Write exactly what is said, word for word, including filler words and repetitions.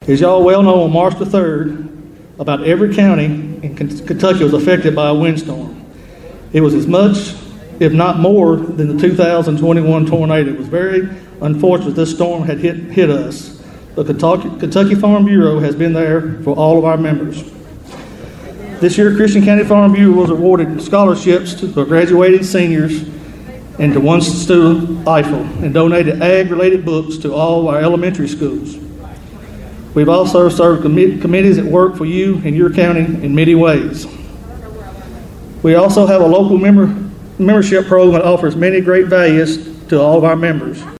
As y'all well know, on March the third, about every county in Kentucky was affected by a windstorm. It was as much, if not more, than the two thousand twenty-one tornado. It was very unfortunate this storm had hit, hit us. The Kentucky, Kentucky Farm Bureau has been there for all of our members. This year, Christian County Farm Bureau was awarded scholarships to our graduating seniors and to one student, Eiffel, and donated ag-related books to all our elementary schools. We've also served com- committees that work for you and your county in many ways. We also have a local member membership program that offers many great values to all of our members.